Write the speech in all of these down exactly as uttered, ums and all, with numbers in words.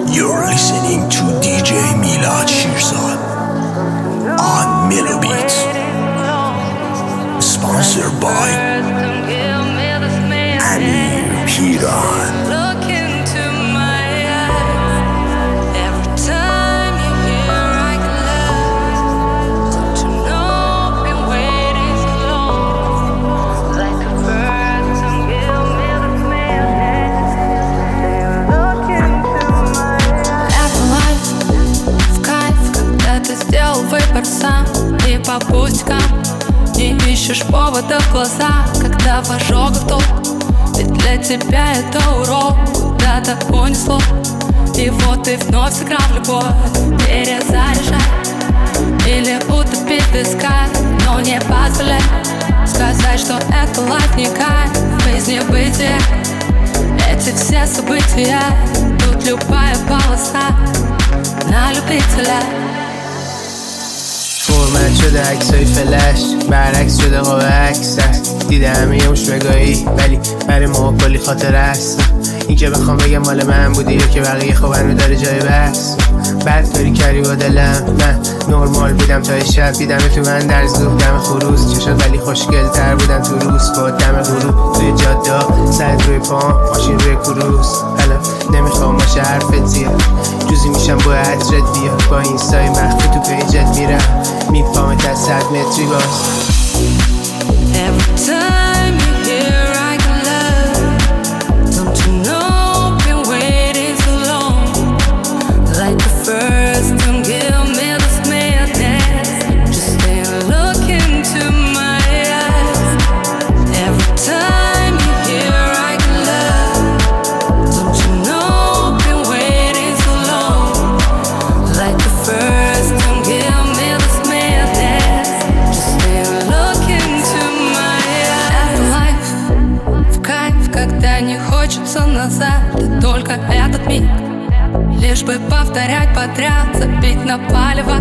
You're listening to دی جی میلاد شیرزاد on Melo Beats, sponsored by Amir Piran. Выбор сам и по пустякам не ищешь повода в глаза, когда в ожогах толк. Ведь для тебя это урок, куда-то унесло. И вот ты вновь сыграл в любовь, перезаряжай или утопить в песках, но не позволяй сказать, что это лайф не кайф, жизнь бытия. Эти все события, тут любая полоса на любителя. فرمت شده عکسای فلش، برعکس شده قاب عکس است. دیده همه یه مش مگایی ولی برای ما کلی خاطر است. این که بخوام بگم مال من بودی یا که بقیه خب هنو داره جای بس. بعد کاری کردی با دلم، من نرمال بودم تا شب دیدم تو من در زوب دم خروس چشات ولی خوشگل تر بودن تو روز با دم غروب توی جاده سرت روی پام ماشین روی کروس. حالا نمیخوام باشه حرفت زیاد جوزی میشم با عطرت بیاد با این سای مخفی تو پیجت میرم میپامت از صد متری باز. Every time you hear I can love, don't you know I've been waiting so long, like the first time give me this madness, just stay and look into my eyes. Every time you hear I can love, don't you know I've been waiting so long, like the first time give me this madness, just stay and look into my eyes. Это лайф, в кайф, когда не хочется назад, и только этот миг, лишь бы повторять подряд, забить на палево.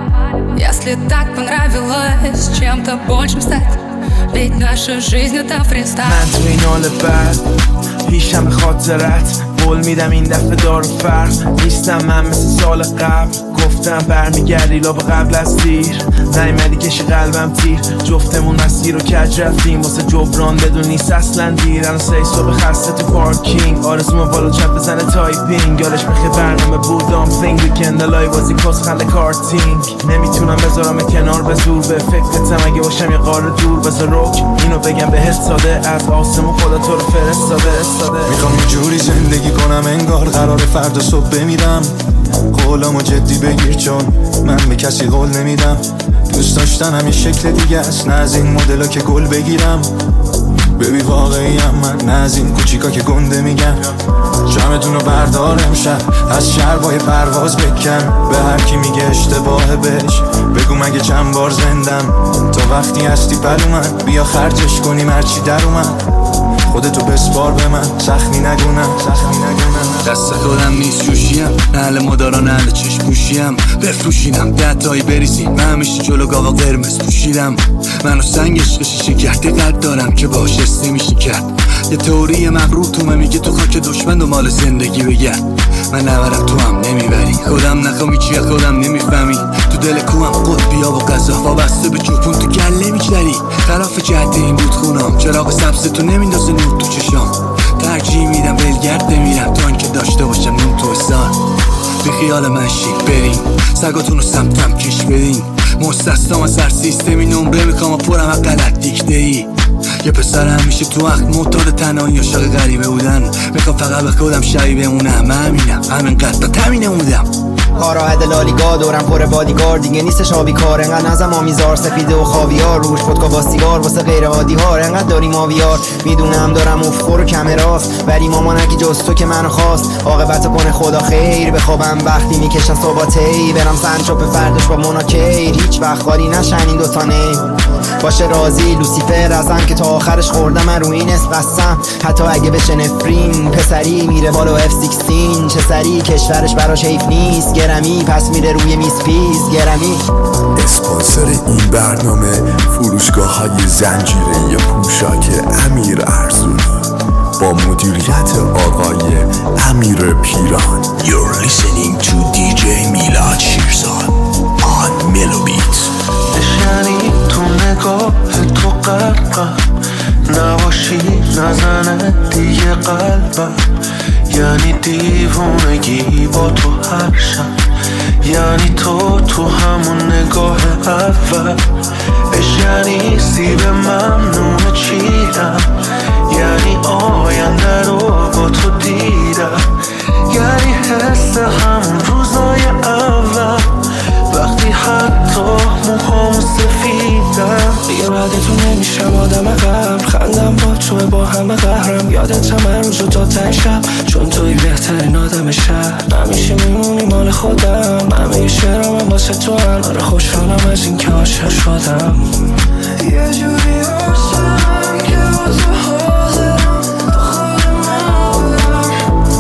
Если так понравилось чем-то большим стать, ведь наша жизнь это фристайл. من تو این حال بد پیشم به خاطرت قول میدم این دفعه دار فرق نیستم. من مثل سال قبل گفتم برمیگردی لاب قبل از تیر، نیومدی کشی قلبم تیر. جفتمون مسیر رو کج رفتیم واسه جبران بدون نیست اصلا دیر. الان سه صبح خسته تو پارکینگ آرزومو بالا چپ بزنه تایپینگ. یادش بخیر برنامه بود دامپلینگ ویکند لای بازی کس خنده کارتینگ. نمیتونم بذارم کنار به زور به فکرتم اگه باشم یه قاره دور. بذار روک اینو بگم بهت ساده از آسمون خدا تو رو فرستاده استاده. میخوام یه جوری زندگی کنم انگار قرار فردا صبح بمیرم. قولامو جدی بگیر چون من به کسی قول نمیدم. دوست داشتنم یه شکل دیگه است، نه از این مدلا که گل بگیرم. ببی واقعیم من، نه از این کوچیکا که گنده میگم. جمعتون رو بردار امشب از شربای پرواز بکن. به هر کی میگه اشتباهه بهش بگو مگه چند بار زندم. تا وقتی هستی پلو من بیا خرجش کنیم هرچی در اومد. خودتو بسپار به من سخمی نگونم سخمی نگونم. دست خودم نیست جوشیم، اهل مداران اهل چشم پوشیم. بفروشینم ده تایی بریزیم، من همیشه جلو گاوا قرمز پوشیدم. منو سنگ عشق شیشه کرده قد دارم که باش حس نمیشه کرد. یه تئوری مغرور تومه میگه تو خاک دشمن دنبال زندگی بگرد. من نبرم تو هم نمیبری، خودم نخوامی چیه خودم نمیفهمی. تو دل کوهم قطبیا و قضا وابسته به چوپون تو گله میگذری. خلاف جهت این بود خونم، چراغ سبز تو نمیندازه نور تو چشام. ترجیح میدم ولگرد بمیرم تا اینکه داشته باشم نون تو حسار. بی خیال من شیک بریم، سگاتون رو سمتم کش بدین. مستثنام از هر سیستمی نمره میخوام و پرم از غلط دیکته ای. یه پسر همیشه تو وقت معتاد تنهایی عاشق غریبه بودن. میخوام فقط به خودم شبیه بمونم، من همینم همینقدر تا تمینه موندم. کاراهد لالیگا دورم پر بادیگار دیگه نیستش آبی کار. انقدر نزم آمیزار سفیده و خاویار روش خودکا با سیگار واسه غیر عادی ها. انقدر داریم آویار میدونم دارم افخور و کمراست ولی مامانکی جز تو که منو خواست. عاقبتو کنه خدا خیر بخوابم وقتی میکشن صباتی. برم سنچوب فردش با مناکیر هیچ وقت خالی نشن این دوتا نیم. باشه راضی لوسیفر ازم که تا آخرش خوردم من رو این اسم قسم. حتی اگه بشه نفرین پسری میره بالا اف شانزده. چه سری کشورش براش حیف نیست گرمی پس میره روی میز پیز گرمی. اسپانسر این برنامه فروشگاه های زنجیره پوشاک امیر ارزونی با مدیریت آقای امیر پیران. You're listening یعنی دیوونگی با تو هر شب، یعنی تو تو همون نگاه اول، عشق یعنی سیب ممنون چیدم، یعنی آینده رو با تو دیدم، یعنی حس همون روزای اول وقتی حتی موهامو سفیدم. دیگه بعد تو نمیشم آدم قبل، خندم با توه با همه قهرم، یادت من روزو تا ته شب، چون توی بهترین آدم شهر، همیشه میمونی مال خودم، همه شعرم هم واسه تو هم، آره خوشحالم از این که عاشق شدم. یه جوری عاشقم که با تو حاضرم تا خودم نبودم،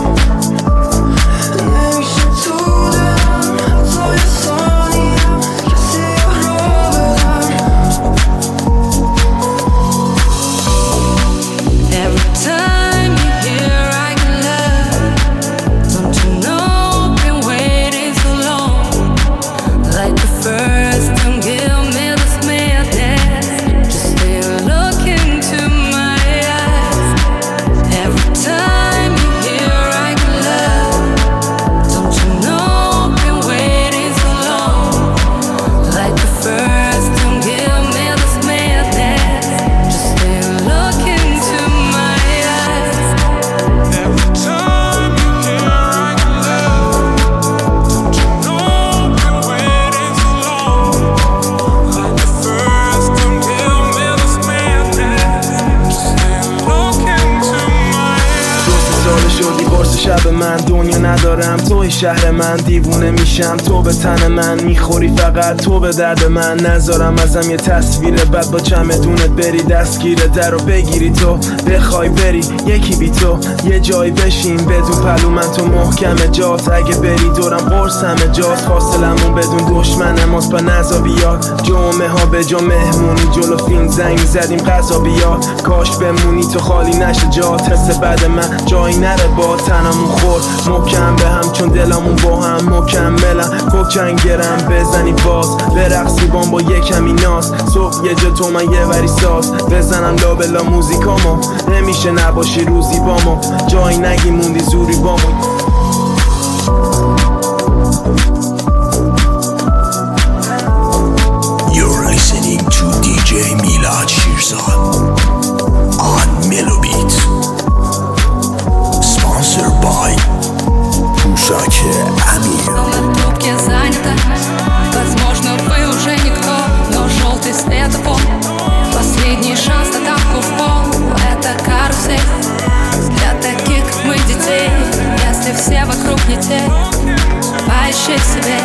نمیشه تو دلم حتی یه ثانیم کسی رو بدم. Every time you hear I can love, don't you know I've been waiting so long, like the first time give me this madness, just stay look into my eyes. Every time you hear I can love, don't you know I've been waiting so long, like the first time give me this madness, just stay look into my eyes. Every time you hear I can love, don't you know I've been waiting so long, like the first time give me this madness, just stay look into my eyes. دو سه سال شدی قرص شب من، دنیا ندارم توی شهر من، دیوونه میشم تو به تن من، میخوری فقط تو به درد من، نذارم ازم یه تصویر بد با چمدونت بری دستگیر در رو بگیری تو، بخوای بری یکی بی تو یه جایی بشین بدون پلو من تو محکم جات، اگه بری دورم قرص همه جات، فاصلمون بدون دشمنم از پا نزا بیاد، جمعه ها به جا مهمونی جلو فیلم زنگ زدیم غذا بیاد، کاش بمونی تو خالی نشه جات، حس بعد من جایی نره با تنمون خورد محکم به هم، چون دلمون با هم مکملن، کوکنگرم بزنی باز برقصی بام با یه کمی ناز، صبح یه جا تو من یه وری ساز بزنم لابلا موزیکامو، نمیشه نباشی روزی بامو، جایی نگی موندی زوری بامو. You're listening to دی جی میلاد شیرزاد on Melo Beat, sponsored by پوشاک امیر. На трубке занято, возможно, вы уже никто, но желтый светофор, последний шанс на тапку в пол, это карусель для таких, как мы, детей. Если все вокруг не те, поищи в себе.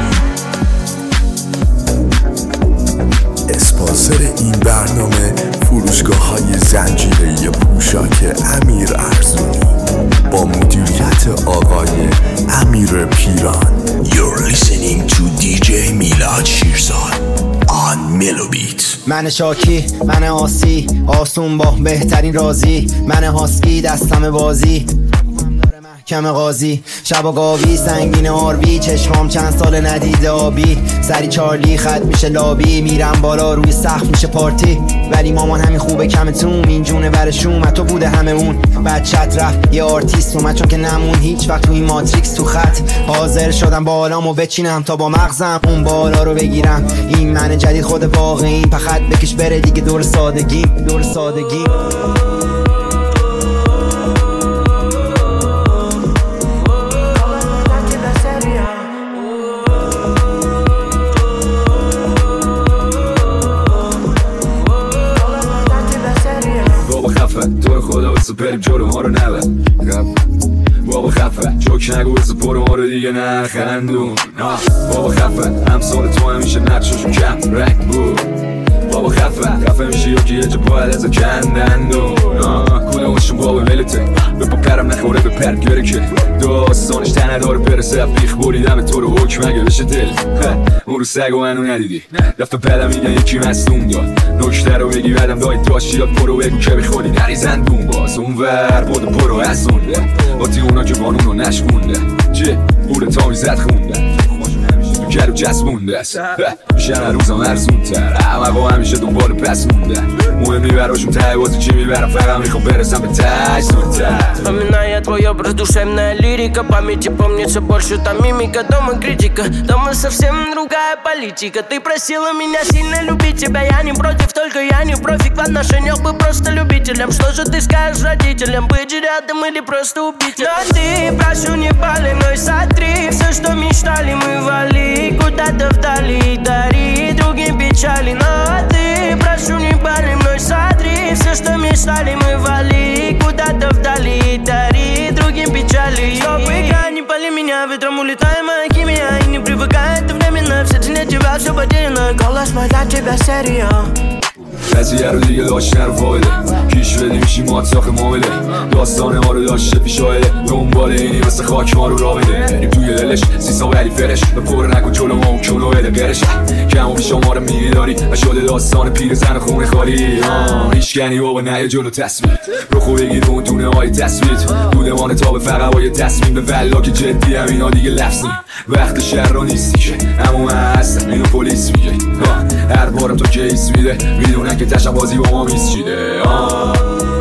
اسپانسر این برنامه فروشگاه های زنجیره پوشاک امیر ارزونی با مدیریت آقای امیر پیران. You're listening to دی جی میلاد شیرزاد on Melo Beat. من شاکی، من آسی، آسون با بهترین رازی، من هاسکی دستم بازی، کم قاضی شب و گاوی سنگین آروی، چشمام چند سال ندیده آبی، سری چارلی خط میشه لابی، میرم بالا روی سقف میشه پارتی، ولی مامان همین خوبه کمتون، این جونه برشون تو بوده همه اون، بچت رفت یه آرتیست اومد چون که نمون هیچ وقت توی ماتریکس تو خط، حاضر شدم بالامو بچینم تا با مغزم اون بالا رو بگیرم، این من جدید خود واقعی، پخت بکش بره دیگه دور سادگی دور سادگی. تو خدا واسه بریم جلو ما رو نبر بابا خفه جوک نگو واسه پر ما رو دیگه نخندون بابا خفه همسال تو همیشه نقششون کم رنگ بود بابا خفه خفه میشه یا که یه جا باید ازا کندندون کدومشون بابا ولته به پا پرم نخوره به پر گره که داستانش تنه داره برسه بیخ بریدم تو رو حکم اگه بشه دل اون رو سگ و منو ندیدی رفت پدم میگن یکی مستون داد نکته رو بگی بعدم دایی داشتی یاد برو بگو که بخوری نریزن دون باز اون ور بود برو از اونده با تی اونا که بانون رو نشکونده چه بوده تا میزد خونده کرو چسبونده است میشن هر روزم ارزون تر همه با همیشه دنبال پس مونده مهم براشون ته بازی چی میبرم فقط میخوام برسم به ته زودتر Вспоминая твой образ, душевная лирика памяти помнится больше та мимика, дома критика. Дома совсем другая политика. Ты просила меня сильно любить тебя, я не против, только я не профик в отношениях, быть просто любителем. Что же ты скажешь родителям, быть рядом или просто убить? Но ты, прошу, не пали, но и сотри все, что мечтали, мы вали куда-то вдали, дари другим печали. Но ты, прошу, не пали, но и сотри все, что мечтали, мы вали куда-то вдали, дари другим печали. Чтобы игра не пали меня, ветром улетает моя химия. И не привыкает ты временно, все для тебя все потеряно. Голос мой для тебя серия. قضیه رو دیگه داشتن رو فایده کیش بدی میشی ماتاخ مابله داستان ما رو داشته پیشایده دنبال اینی مثل خاک ما رو را بده بریم توی دلش سیسا ولی فرش به پر نکن جلو ما و کنو بده گرش کم و بیشا ما رو میداری و شده داستان پیر زن خونه خالی هیچکنی بابا نه جلو تصمیم رو خوب بگیر اون دونه های تصویر دودمان تا به فقط های تصمیم به ولا که جدی هم اینا دیگه لفظ نیم وقت شهر رو نیستی که اما من هستم اینو پلیس میگه هر بارم تو کیس میده میدونن که تشم بازی با ما میسچیده